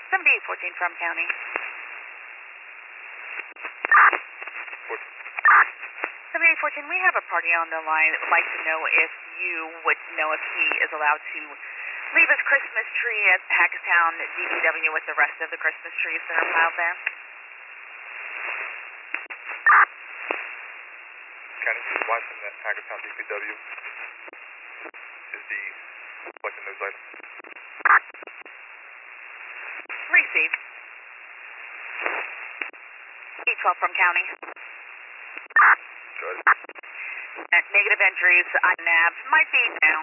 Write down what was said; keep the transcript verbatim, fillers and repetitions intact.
seventy-eight fourteen from county. seventy-eight fourteen, we have a party on the line that would like to know if you would know if he is allowed to leave his Christmas tree at Hackettstown D P W with the rest of the Christmas trees that are piled there. County, watching that Hackettstown D P W is the collecting those items. Received. E twelve from county. Good. Uh, negative entries on N A V. Might be now.